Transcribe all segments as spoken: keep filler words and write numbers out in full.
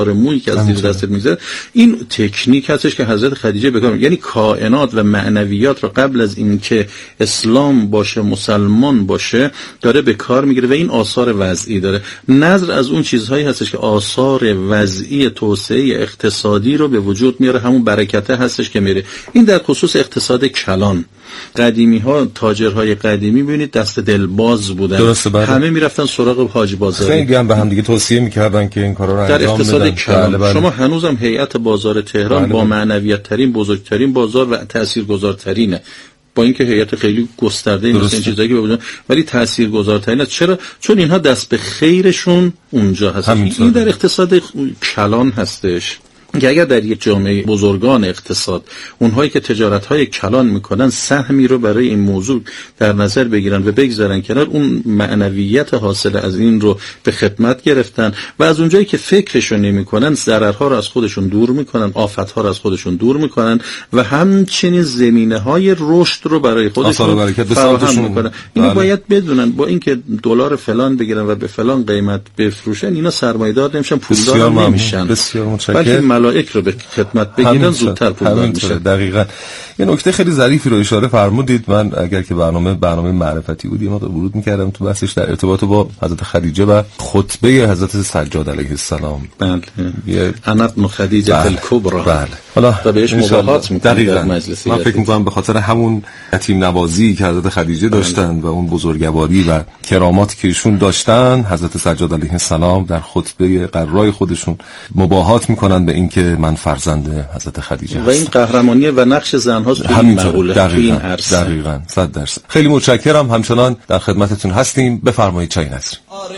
مویی که از زیر دستت میگذره. این تکنیک هستش که حضرت خدیجه بکار، یعنی کائنات و معنویات رو قبل از اینکه اسلام باشه، مسلمان باشه، داره به کار میگیره و این آثار وضعی داره. نظر از اون چیزهایی هستش که آثار وضعی توسعه اقتصادی رو به وجود میاره، همون برکته هستش که میره. این در خصوص اقتصاد کلان. قدیمی ها، تاجرهای قدیمی ببینید دست دلباز بودن، همه میرفتن سراغ حاج بازاری، خیلی هم به هم دیگه توصیه میکردن که این کارا رو انجام بدن. در اقتصاد کلان بله بله. شما هنوزم هیئت بازار تهران بله با معنویت ترین، بزرگترین بازار و تاثیرگذارترینه، با اینکه هیئت خیلی گسترده این مثل این چیزایی که بودن، ولی تاثیرگذارترین است. چرا؟ چون اینها دست به خیرشون اونجا هست. این در اقتصاد کلان هستش که اگر در یک جامعه بزرگان اقتصاد اونهایی که تجارت‌های کلان میکنن سهمی رو برای این موضوع در نظر بگیرن و بگذارن کنار، اون معنویت حاصل از این رو به خدمت گرفتن و از اونجایی که فکرشو نمیکنن ضررها رو از خودشون دور میکنن، آفت‌ها رو از خودشون دور میکنن و همچنین زمینه‌های رشد رو برای خودشون فراهم میکنن. اینو بله. باید بدونن، با اینکه دلار فلان بگیرن و به فلان قیمت بفروشن، اینا سرمایه‌دار نمیشن، پولدار نمیشن. بسیار متشکرم. ملائک رو به خدمت بگیرن زودتر پولدار میشه. دقیقاً. یه نکته خیلی ظریفی رو اشاره فرمودید. من اگر که برنامه برنامه معرفتی بود ما ورود می‌کردم تو بحثش در ارتباط با حضرت خدیجه و خطبه حضرت سجاد علیه السلام. بله. انا ابن خدیجه الکبری. بله. حالا و بهش مباهات می‌کنید در مجلس. من فکر می‌کنم به خاطر همون یتیم نوازی که حضرت خدیجه داشتن و اون بزرگواری و کراماتی که ایشون داشتن، حضرت سجاد علیه السلام در خطبه قرای خودشون مباهات می‌کنن به اینکه من فرزند حضرت خدیجه هستم. و این قهرمانی و نقش زن‌ها تو این مقوله، تو این عرصه. دقیقاً صد درصد. خیلی متشکرم. همچنان در خدمتتون هستیم. بفرمایید چای نصر.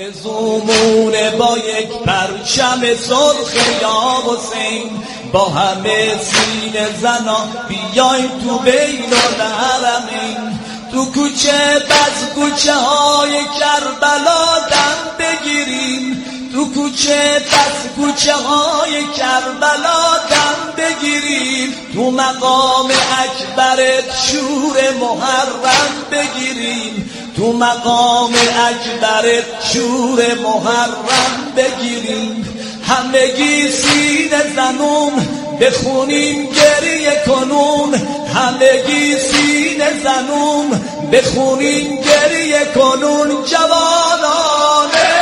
آرزومونه با یک پرچم سرخ یا حسین، با همه سینه زنا بیایم تو بین الحرمین، تو کوچه بز کوچه های کربلا دم بگیریم، تو کوچه بز کوچه های کربلا دم بگیریم، تو مقام اکبرت شور محرم بگیریم، تو مقام اکبرت شور محرم بگیریم، همگی سینه زنون بخونیم گریه کنون، همگی سینه زنون بخونیم گریه کنون، جوانانه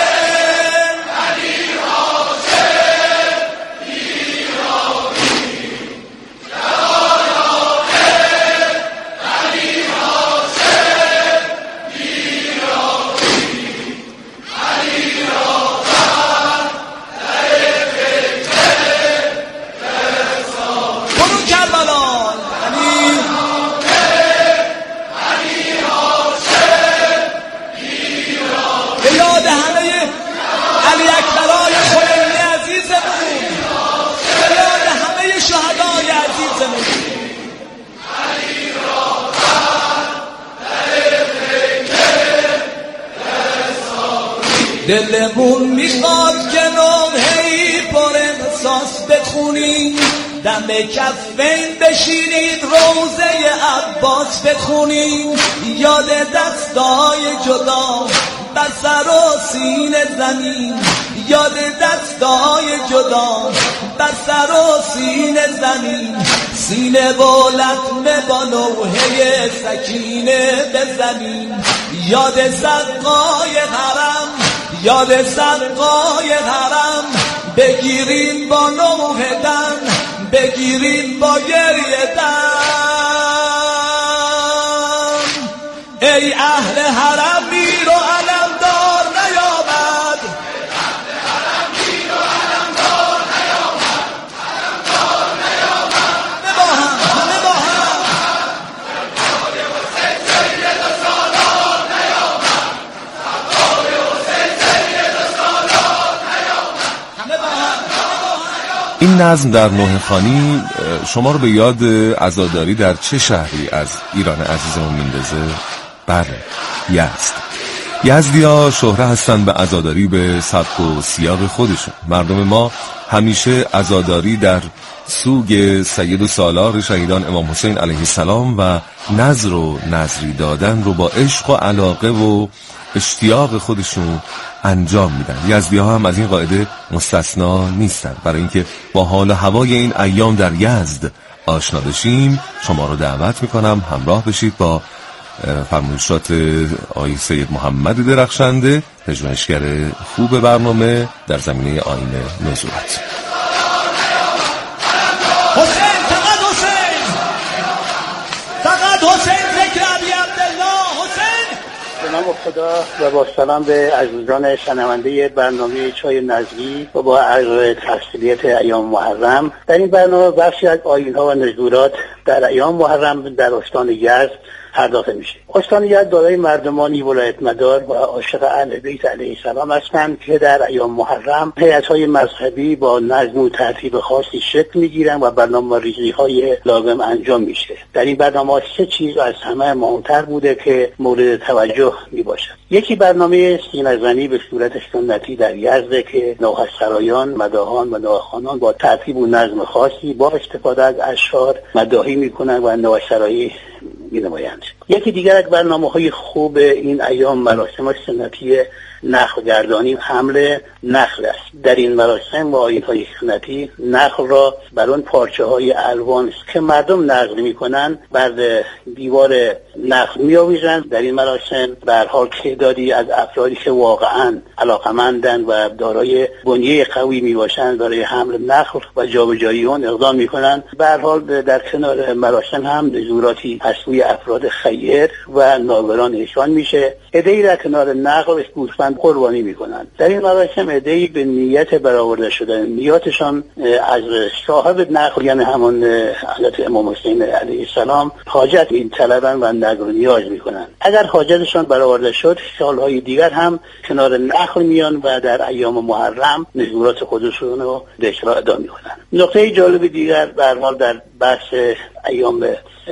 دلمون میخواد که نوحه‌ای پر احساس بخونیم، دم کفین بشینید روزه عباس بخونیم، یاد دستای جدا بر سر و سینه زمین، یاد دستای جدا بر سر و سینه زمین، سینه و لطمه با نوحه سکینه بزنیم، یاد سقای حرم، یاد سقای حرم بگیریم با نوحه دم، بگیریم با گریه دم. ای اهل حرم میر و علمدار نیامد، اهل حرم میر و علمدار نیامد، علمدار نیامد، همه با هم، همه با هم، سرکار حسین سید سالار نیامد، سرکار حسین سید سالار نیامد، همه با هم، همه با هم. این نظم در نوحه خوانی شما رو به یاد عزاداری در چه شهری از ایران عزیزمون میندازه؟ بله، یزد. یزدی‌ها شهره هستن به عزاداری به سبک و سیاق خودشون. مردم ما همیشه عزاداری در سوگ سید و سالار شهیدان امام حسین علیه السلام و نذر و نذری دادن رو با عشق و علاقه و اشتیاق خودشون انجام میدن. یزدی‌ها هم از این قاعده مستثنا نیستن. برای اینکه با حال و هوای این ایام در یزد آشنا بشیم شما رو دعوت میکنم همراه بشید با فرمایشات آقای سید محمد درخشنده، پژوهشگر خوب برنامه در زمینه آیین نزولات. حسین فقط حسین فقط حسین ذکر ابی عبدالله حسین. به نام خدا و با سلام به عزیزان شنونده برنامه چای نظری و با عرض تسلیت ایام محرم. در این برنامه بخشی از آیین‌ها و نزولات در ایام محرم در استان یزد پرداخته میشه. استان یزد دارای مردمانی ولایت مدار و عاشق اهل بیت علیه السلام هستند که در ایام محرم هیئت‌های مذهبی با نظم و ترتیب خاصی شکل میگیرن و برنامه‌ریزی‌های لازم انجام میشه. در این برنامه سه چیز از همه مهمتر بوده که مورد توجه میباشد. یکی برنامه سینه‌زنی به صورت سنتی در یزد که نوحه‌سرایان، مداحان و نواخوانان با ترتیب و نظم خاصی با استفاده از اشعار مداحی میکنن و نوحه‌سرایی می‌نمایند. یکی دیگر از برنامه‌های خوب این ایام مراسم سنتی نخل گردانی حمل نخل است. در این مراسم و آیین‌های سنتی نخل را بر آن پارچه‌های الوان که مردم نقل می‌کنند بر دیوار نخل می‌آویزند. در این مراسم به هر حال تعدادی از افرادی که واقعاً علاقه‌مندند و دارای بنیه قوی میباشند برای حمل نخل و جابجایی آن اقدام می‌کنند. به هر حال در کنار مراسم هم نزولاتی از سوی افراد خیر و ناگران نشان میشه. عده‌ای در کنار نخل گوسفند قربانی میکنند. در این مراسم عده‌ای به نیت برآورده شدن نیاتشان از صاحب نخل یعنی همان حضرت امام حسین علیه السلام حاجت این طلبن و نظر و نیاز میکنند. اگر حاجتشان برآورده شد سالهای دیگر هم کنار نخل میان و در ایام محرم نزولات خودشون رو به اجرا ادامه میکنند. نکته جالب دیگر به هر حال در بحث ایام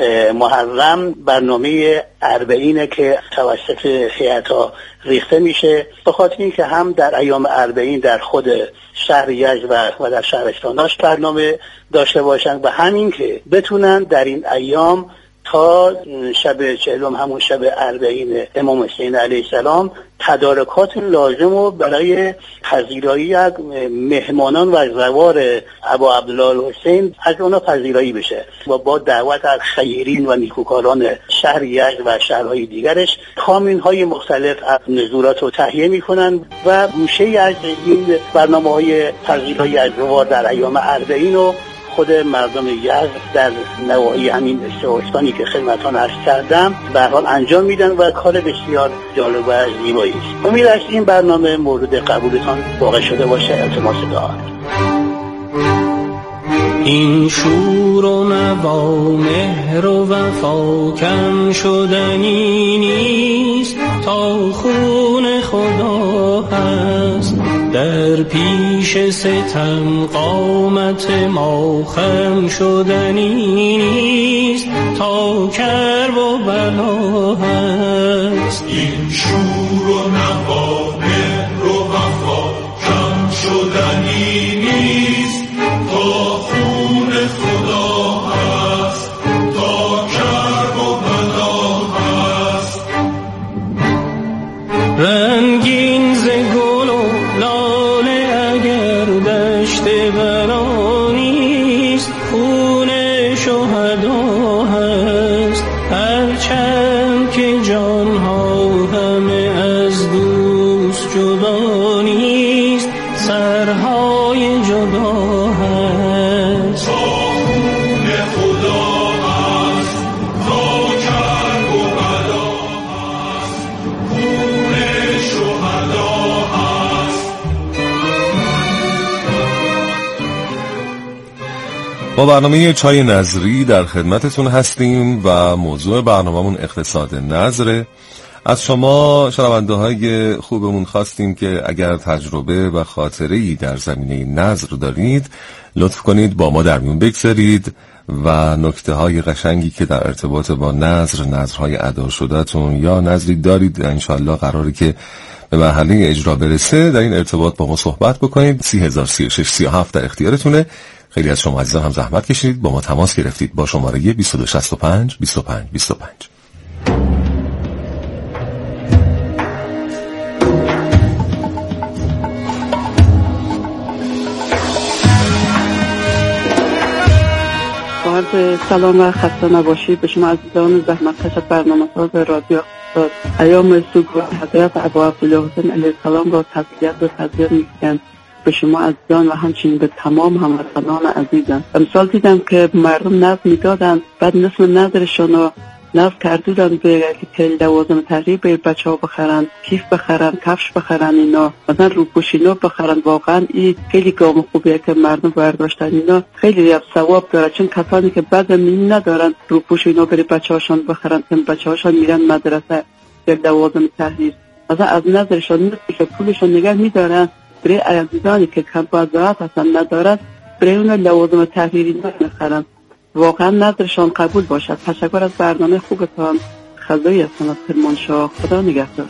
محرم برنامه اربعینه که توسط هیئت‌ها ریخته میشه به خاطر اینکه هم در ایام اربعین در خود شهر یزد و, و در شهرستاناش برنامه داشته باشند و همین که بتونن در این ایام تا شب چهلم همون شب اربعین امام حسین علیه السلام تدارکات لازم و برای پذیرایی از مهمانان و زوار ابا عبدالله الحسین از اونا پذیرایی بشه و با دعوت از خیرین و نیکوکاران شهر یزد و شهرهای دیگرش کامین‌های مختلف از نزولات رو تهیه میکنن و گوشه‌ای از این برنامه‌های پذیرایی از زوار در ایام اربعین و خود مردم یزد در نواحی همین استانی که خدمتان عرض کردم به هر حال انجام میدن و کار بسیار جالب و زیبایی است. امید است این برنامه مورد قبولتان واقع شده باشه. التماس دعا. این شور و نوا مهر و وفا کم شدنی نیست تا خون خدا هست در پیش ستم قامت ما خم شدنی نیست تا کرب و بلا هست. این شور و نوا مهر و وفا کم شدنی نیست تا خون خدا هست تا کرب و بلا هست. رنگین ز گل و لاله اگر دشت بلا نیست خون شهدا هست هرچند که جانها همه از دوست جدا نیست سرهای جدا هست. تا خون خدا هست تا کرب و بلا هست خون شهدا هست. با برنامه چای نظری در خدمتتون هستیم و موضوع برنامه‌مون اقتصاد نظره. از شما شنونده های خوبمون خواستیم که اگر تجربه و خاطره‌ای در زمینه نظر دارید لطف کنید با ما در میون بگذارید و نکته های قشنگی که در ارتباط با نظر، نظرهای ادا شده‌تون یا نظری دارید انشالله قراره که به مرحله اجرا برسه در این ارتباط با ما صحبت بکنید. سی هزار سی و شش سی و هفت در اختیارتونه. خیلی از شما عزیزان هم زحمت کشیدید با ما تماس گرفتید با شماره بیست و دو شصت و پنج بیست و پنج بیست و پنج. عرض سلام و خسته نباشی به شما عزیزان زحمتکش برنامه‌ساز رادیو اقتصاد. ایام سوگوار حضرت ابا عبدالله حسین علیه السلام را تسلیت و تعزیت می‌کنم به شما عزیزان و همچنین به تمام هموطنان عزیزم. امسال دیدم که مردم نظر میدادن، بعد نصف نظرشون رو نظر کردودن به که لوازم تحریر به بچه ها بخرن، کیف بخرن، کفش بخرن، اینا مثلا روپوشینا بخرن. واقعا این خیلی گام خوبیه که مردم برداشتن، اینا خیلی ثواب داره، چون کسانی که بعد می ندارن روپوشینا بری بچه هاشون بخرن که بچه هاشون میرن مدرسه یا لوازم تحریر، مثلا از نظرشون نصفش پولشون نگه میدارن برای عزیزانی که کم بازارات هستن ندارن برای اون لوازم تحریری نخرن. واقعا نظرشان قبول باشد. تشکر از برنامه خوبتان. خدایی هستم از کرمانشاه. خدا نگهدار.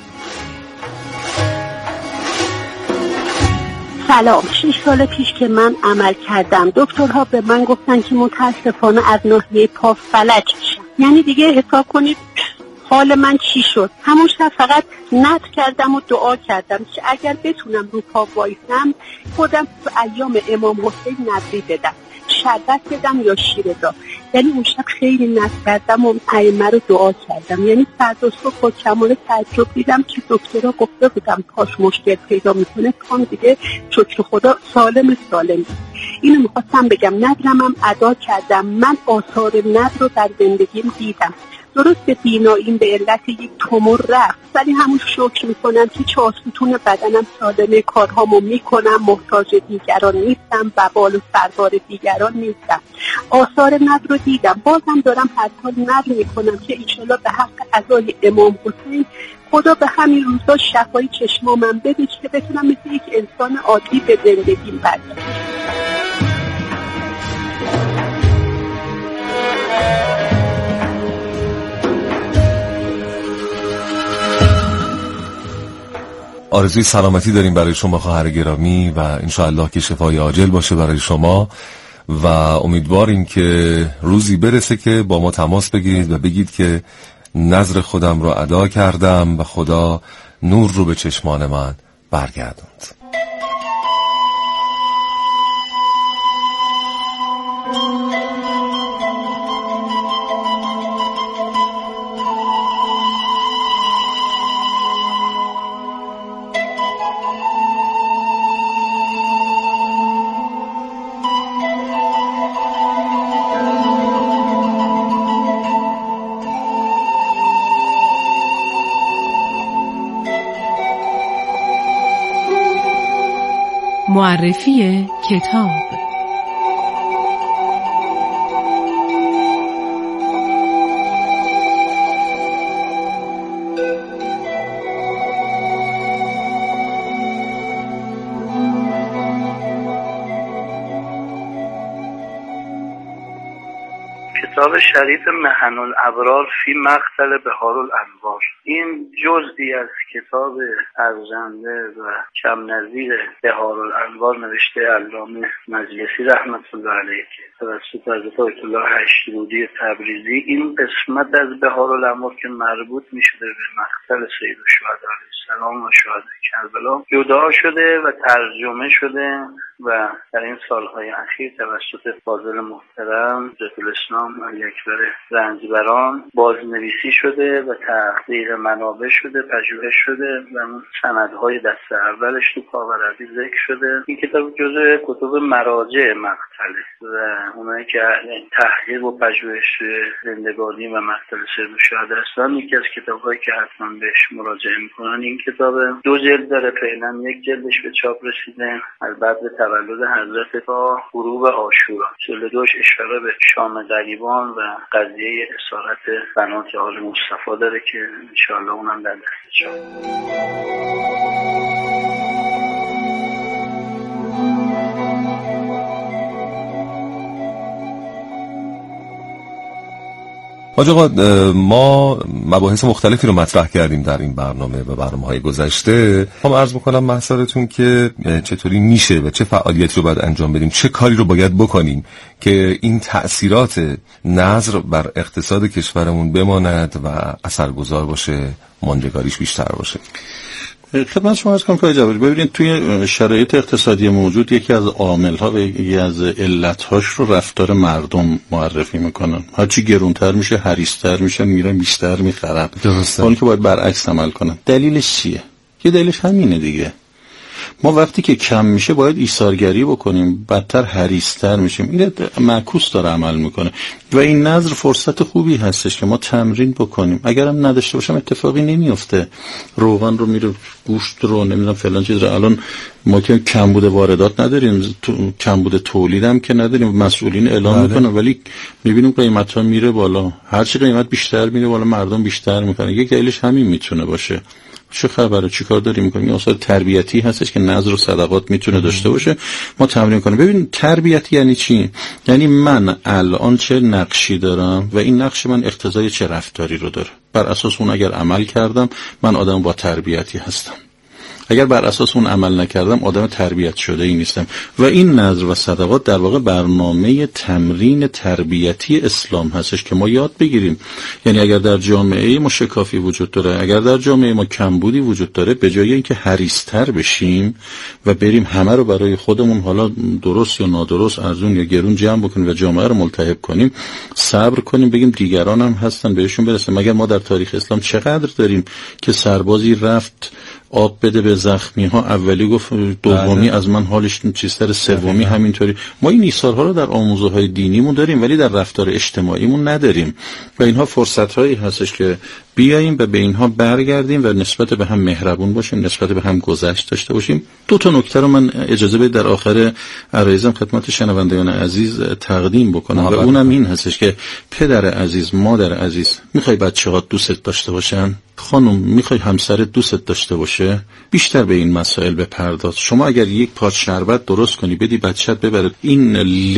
سلام. شش سال پیش که من عمل کردم دکترها به من گفتن که متاسفانه از ناحیه پا فلج میشم. یعنی دیگه حساب کنید حال من چی شد. همون شب فقط نذر کردم و دعا کردم که اگر بتونم رو پا وایسم خودم تو ایام امام حسین نذری بدم، شربت بدم یا شیر دار. یعنی اون شب خیلی نذر کردم و ائمه رو دعا کردم. یعنی فردا صبح با کمال تعجب دیدم که دکترها گفته بودم پاش مشکل پیدا میکنه، پام دیگه شکر خدا سالم سالم. اینو میخواستم بگم. نذرم هم ادا کردم. من آثار نذر رو در زندگیم دیدم. درست به بیناییم به علت یک تومور رفت، ولی همون شکر میکنم که چهار ستون بدنم سالمه، کارهامو میکنم، محتاج دیگران نیستم، وبال و سربار دیگران نیستم. آثار نذر رو دیدم. بازم دارم حتی نذر میکنم که انشالله به حق عزای امام حسین خدا به همین روزا شفای چشمامم بده که بتونم مثل یک انسان عادی به زندگیم برگردم. آرزوی سلامتی داریم برای شما خواهر گرامی و انشاءالله که شفای عاجل باشه برای شما و امیدواریم که روزی برسه که با ما تماس بگیرید و بگید که نذر خودم رو ادا کردم و خدا نور رو به چشمان من برگردوند. معرفی کتاب. کتاب شریف محن الابرار فی مقتل بهارالانوار. این جزئی از کتاب ارزنده و کم نظیر بهارالانوار نوشته علامه مجلسی رحمت الله علیه که توسط حضرت آیت الله هشترودی تبریزی این قسمت از بهارالانوار که مربوط می‌شده به مقتل سید الشهدا علیه السلام و شهدای کربلا جدا شده و ترجمه شده و در این سالهای اخیر توسط فاضل محترم حجت الاسلام علی اکبر رنجبران بازنویسی شده و تحقیق منابع شده، پژوهش شده و اون سندهای دست اولش تو کاورعلی ذکر شده. این کتاب جزء کتب مراجع مقتله و اونایی که تحقیق و پژوهش زندگانی و مقتل سید الشهدا هستن یکی از کتاب‌هایی که حتما بهش مراجعه میکنن. این کتاب دو جلد داره، فعلا یک جلدش به چاپ رسیده. البته تولد حضرت با غروب عاشورا جلد دوش اشاره به شام غریبان و قضیه اسارت بنات آل مصطفی داره که انشاءالله اونم در دست چاپ. حاج آقا، ما مباحث مختلفی رو مطرح کردیم در این برنامه و برنامه‌های گذشته. هم عرض می‌کنم محضرتون که چطوری میشه و چه فعالیتی رو باید انجام بدیم، چه کاری رو باید بکنیم که این تأثیرات نظر بر اقتصاد کشورمون بماند و اثرگذار باشه، ماندگاریش بیشتر باشه. خدمت شما عرض کنم که جوابی ببینید توی شرایط اقتصادی موجود یکی از عامل‌ها و یکی از علت‌هاش رو رفتار مردم معرفی میکنن. هرچی گرونتر میشه حریص‌تر میشن، میرن بیشتر میخرن. درسته. اون که باید برعکس عمل کنن. دلیلش چیه؟ یه دلیلش همینه دیگه. ما وقتی که کم میشه باید ایثارگری بکنیم، بدتر حریص‌تر میشیم. این معکوس داره عمل میکنه و این نظر فرصت خوبی هستش که ما تمرین بکنیم. اگرم نداشته باشم اتفاقی نمیفته. روغن رو میره، گوشت رو، نمیدونم فلان چیز رو. الان ما که کمبود واردات نداریم، کمبود تولید هم که نداریم، مسئولین اعلام میکنن، ولی میبینیم قیمت‌ها میره بالا. هر چی قیمت بیشتر میره بالا مردم بیشتر میکنن. یک دلیلش همین میتونه باشه. چه خبره؟ چی کار داریم میکنیم؟ این اصلا تربیتی هستش که نذر و صدقات میتونه داشته باشه. ما تمرین کنیم. ببین تربیتی یعنی چی؟ یعنی من الان چه نقشی دارم و این نقش من اقتضای چه رفتاری رو داره. بر اساس اون اگر عمل کردم من آدم با تربیتی هستم. اگر بر اساس اون عمل نکردم آدم تربیت شده ای نیستم. و این نذر و صدقات در واقع برنامه تمرین تربیتی اسلام هستش که ما یاد بگیریم. یعنی اگر در جامعه ما شکافی وجود داره، اگر در جامعه ما کمبودی وجود داره، به جای اینکه حریص‌تر بشیم و بریم همه رو برای خودمون حالا درست یا نادرست، ارزون یا گرون جمع بکنیم و جامعه رو ملتهب کنیم، صبر کنیم بگیم دیگران هم هستن بهشون برسه. مگر ما در تاریخ اسلام چقدر داریم که سربازی رفت آب بده به زخمی ها، اولی گفت دومی از من حالش چیزتر، سومی همینطوری. ما این ایثارها رو در آموزه های دینیمون داریم ولی در رفتار اجتماعیمون نداریم و اینها فرصت هایی هستش که بیاییم و به اینها برگردیم و نسبت به هم مهربون باشیم، نسبت به هم گذشت داشته باشیم. دو تا نکته رو من اجازه بدید در آخر عرایزم خدمت شنوندگان عزیز تقدیم بکنم و اونم این هستش که پدر عزیز، مادر عزیز، میخوای بچه‌ها دوست داشته باشن؟ خانم میخوای همسرت دوست داشته باشه؟ بیشتر به این مسائل بپرداز. شما اگر یک پارچ شربت درست کنی بدی بچه‌ت ببره، این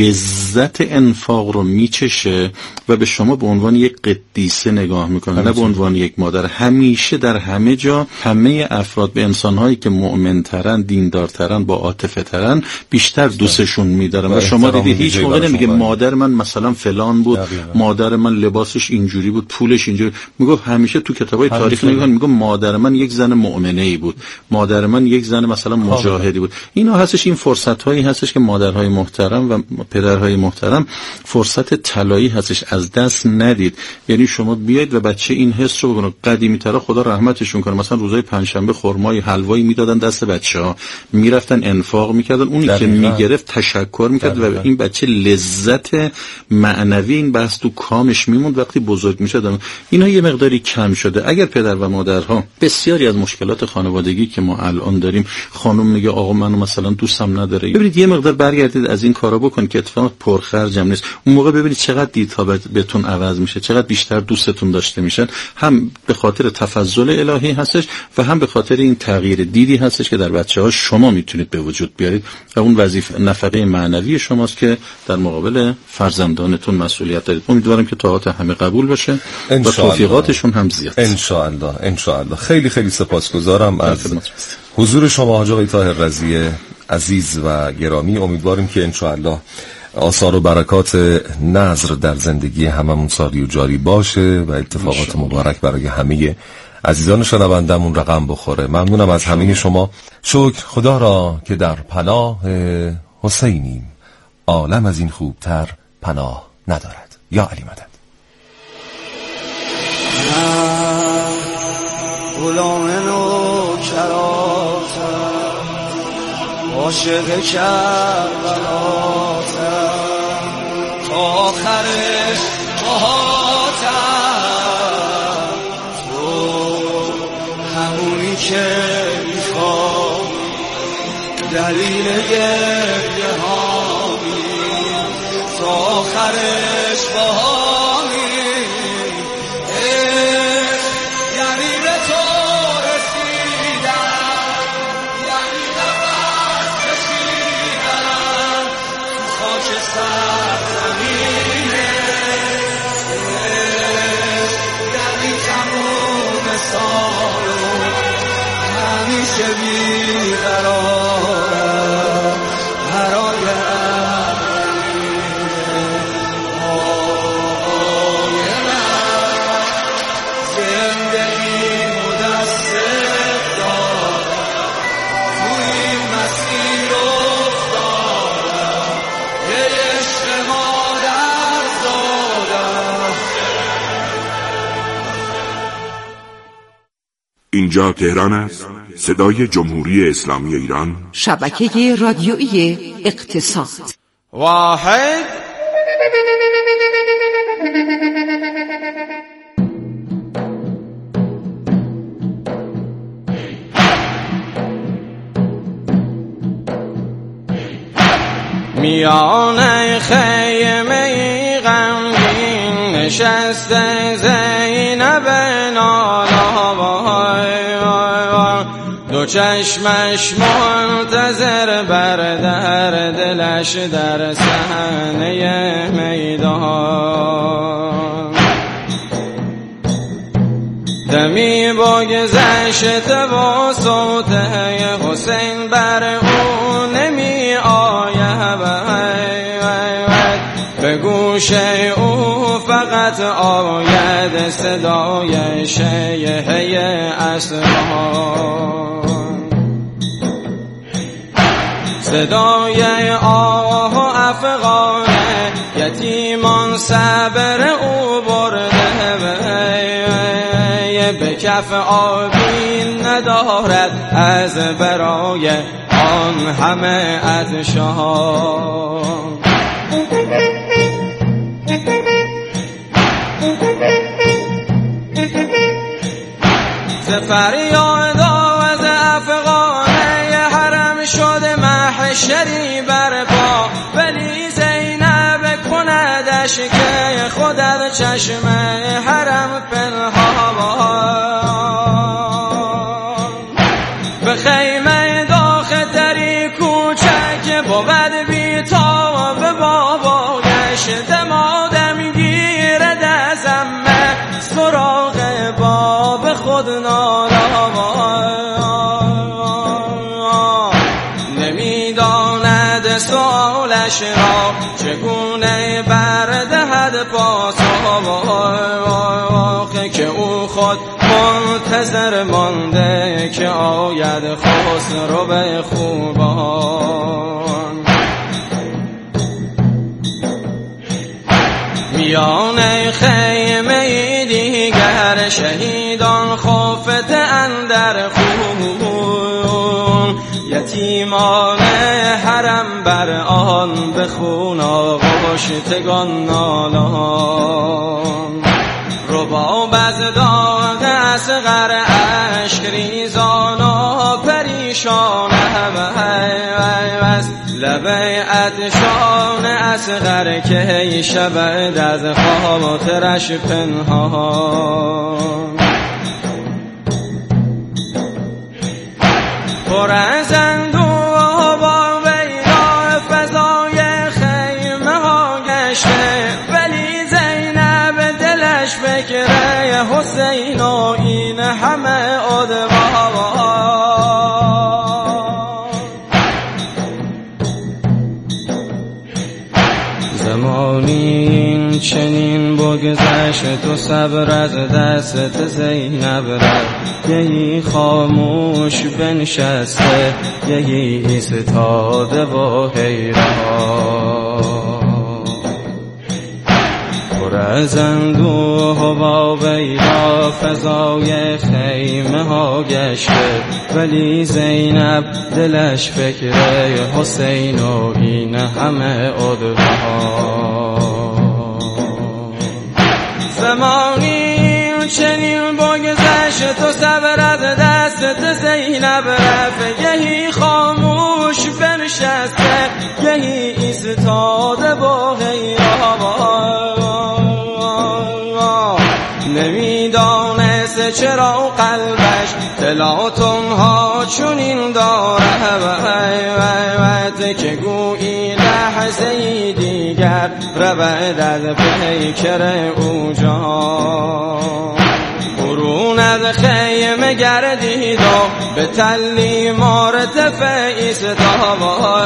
لذت انفاق رو میچشه و به شما به عنوان یک قدیسه نگاه میکنه، نه به عنوان یک مادر. همیشه در همه جا همه افراد به انسان‌هایی که مؤمن‌ترن، دیندارترن، با عاطفه ترن بیشتر دوستشون می‌دارن. و شما دیدید هیچ موقع نمیگه مادر من مثلا فلان بود، مادر من لباسش اینجوری بود، پولش اینجوری. میگه همیشه تو کتابای تاریخ نگاه میگه مادر من یک زن مؤمنه‌ای بود، مادر من یک زن مثلا مجاهدی بود. اینا هستش، این فرصت‌هایی هستش که مادرهای محترم و پدرهای محترم فرصت طلایی هستش، از دست ندید. یعنی شما بیاید و بچه این حس رو بکنه. قدیمی‌ترا خدا رحمتشون کنه مثلا روزای پنجشنبه خرمای حلوایی میدادن دست بچه‌ها، میرفتن انفاق میکردن، اونی که میگرفت تشکر میکرد و این بچه لذت معنوی این بحث تو کامش میموند. وقتی بزرگ میشد اینا یه مقداری کم شده. اگر پدر و مادرها بسیاری از مشکلات خانوادگی که ما الان داریم، خانم میگه آقا منو مثلا دوستم نداره، ببینید یه مقدار برگردید از این کارا بکن که اتفاقا پرخرجم نیست. اون موقع ببینید چقدر دیدها بهتون عوض میشه، چقدر بیشتر دوستتون داشته میشن. هم به خاطر تفضل الهی هستش و هم به خاطر این تغییر دیدی هستش که در بچه‌ها شما میتونید به وجود بیارید و اون وظیفه نفقه معنوی شماست که در مقابل فرزندانتون مسئولیت دارید. امیدوارم که طاعات همه قبول باشه و توفیقاتشون هم زیاد. ان شاء الله ان شاء الله. خیلی خیلی سپاسگزارم از حضور شما حاج آقای طاهر رضی عزیز و گرامی. امیدواریم که ان شاء الله آثار و برکات نذر در زندگی هممون ساری و جاری باشه و اتفاقات مبارک برای همه عزیزان شنوندمون رقم بخوره. ممنونم از همه شما. شکر خدا را که در پناه حسینیم، عالم از این خوبتر پناه ندارد. یا علی مدد. غلام نوکراتم، عاشق کربلاتم، تا آخر باهاتم، تو همونی که میخوام، دلیل گریه هامی، تا آخرش باهامی. یعنی به تو رسیدم، یعنی نفس کشیدم تو خاک سرزمینه، یعنی تموم سالو همیشه بیقرارم برای زندگی مدست دارم. اینجا تهران است، صدای جمهوری اسلامی ایران، شبکه رادیویی اقتصاد. واحد میان خیمه غمگین نشسته زینب نالا، دو چشمش منتظر بر در دلش در صحنه میدان. دمی بگذشت و صوت حسین بر او نمی آید، به گوش او فقط آید صدای شیهه اصفهان، صدای آه و افغان یتیمان صبر او برده، به کف آبی ندارد از برای آن همه عطشان. ز فریاد آواز افغانه حرم شده محشری برپا، ولی زینب کندش که خود از چشم حرم پنهان. به خیمه داخل تری کوچک بود بی تاب بابایش، دمادم گیرد از امه سراغ باب خود نالا. نمیداند سوالش را چگونه بردهد پاسخ، که او خود منتظر مانده که آید خسرو به خوبان. میان خیمه دیگر شهیدان خفته اندر خون، یتیمان حرم بر آن به خون آغشتگان نالان. رباب از داغ اصغر اشک ریزان و پریشان است، لب عطشان اصغر که شود از خاطرش پنهان. پر از اندوه با ویرا فضای خیمه ها گشته، ولی زینب دلش فکره حسین و این همه ادوا. زمانی چنین بگذشت و صبر از دست زینب رفت، یهی خاموش بنشسته یهی ایستاده و حیران. پر از اندوه و با ویرا فضای خیمه ها گشته، ولی زینب دلش فکر حسین و این همه ادوا. زمانی چنین بگذشت و صبر از دست زینب رفت، یهی خاموش بنشسته یهی ایستاده با حیران. نمیدانست چرا قلبش تلاطم ها چنین دارد، که گویی لحظه دیگر رود از پیکر او جان. برون از خیمه گردید و به تلی مرتفع ایستاد،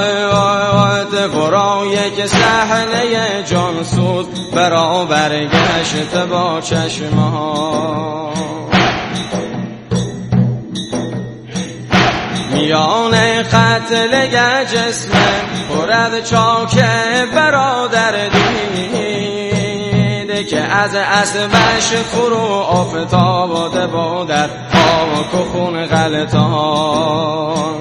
برای که صحنه جانسوز برابر گشت با چشمها. میان قتل جسمه پر از چاک برادر دیده، که از اسبش فرو افتاده بودد خاک و خون غلطان.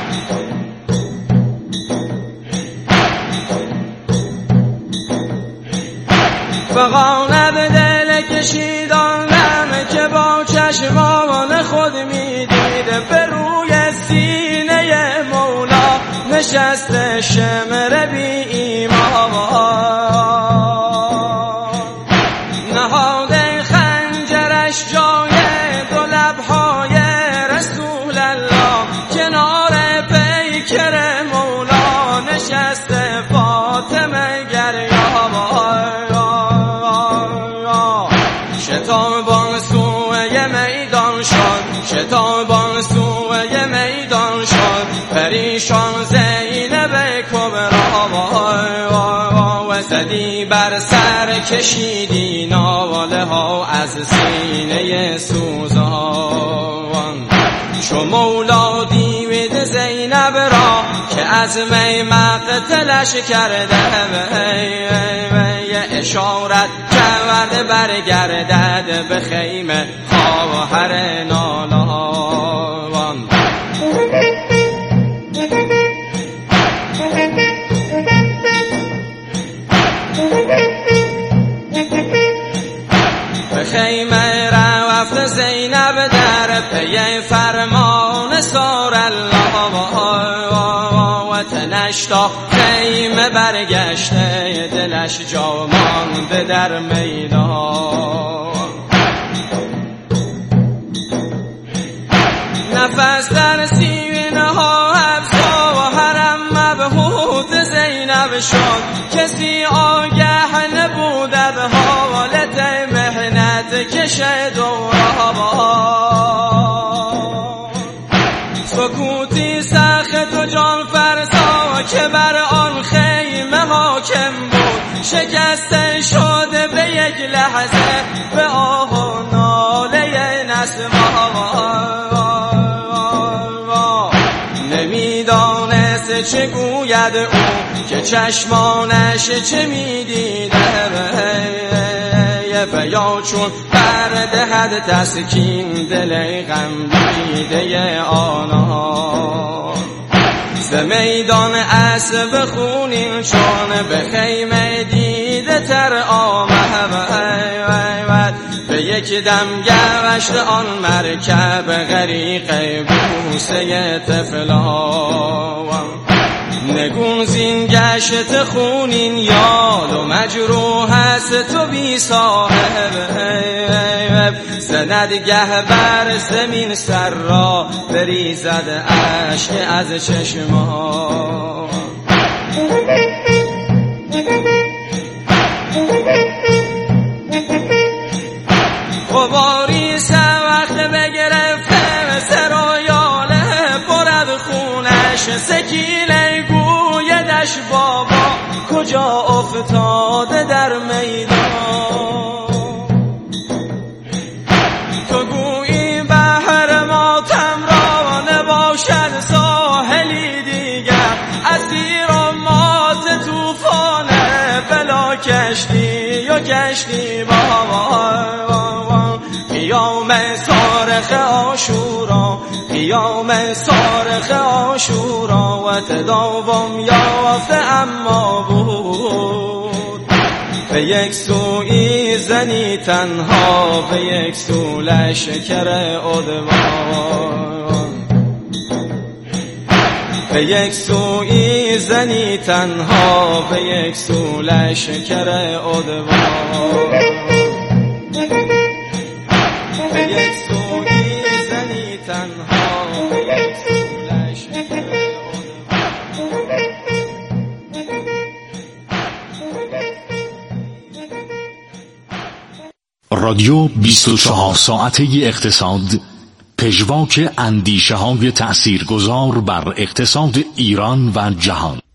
فغانه به دل کشیدانم که با چشمان خود میدیده به روی سینه مولا نشسته شمر بی ایمان. نهاده خنجرش جای دو لبهای رسول الله، کنار پیکر مولا نشسته فاطمه گریان. شتابان سوی میدان شد، شتابان سوی میدان شد، پریشان زینب کبرا و زدی بر سر کشیدی ناله ها از سینه سوزان. چو مولا دید زینب را که از می مقتلش کرده، یه اشارت کرده برگردد به خیمه خواهر نالان. به خیمه رفت زینب در پی فرمان سار الله و تنش تا خیمه برگشته، دلش جا مانده در میدان. نفس در سینه ها افزا و حرم مبهوت زینب شد، کسی آگه نبوده به حالت مهنت کشه دوران. سکوتی سخت و جان فرسا که بر آن خیمه حاکم بود، شکسته شده به یک لحظه به آه و ناله نسمان. نمیدانست چه گوید او که چشمانش چه میدیده، یا چون بردهد تسکین دل غم دیده آنها. ز میدان اسب خونین چون به خیمه دیده تر آمد، به یک دم گشت آن مرکب غریق بوسه طفلان. نگون زین گشت خونین یال و مجروح است تو بی صاحب، زند گه بر زمین سر را بریزد اشک از چشمها. غباری سوخت بگرفته سرایاله برد خونش، سکینه گویدش بابا کجا افتاده در میدان. تو گویی بحر ماتم را نباشد ساحلی دیگر، اسیر و مات توفانه بلا کشتی و کشتی بابا. قیام صارخ عاشورا، قیام صارخ عاشورا و تداوم یافته اما بود. به یک سوی زنی تنها، به یک سو لشکر عدوان. به یک سوی زنی تنها، به یک سو لشکر عدوان. به یک سوی زنی تنها، به یک سو لشکر رادیو بیست و چهار ساعته اقتصاد، پژواک اندیشه های تأثیرگذار بر اقتصاد ایران و جهان.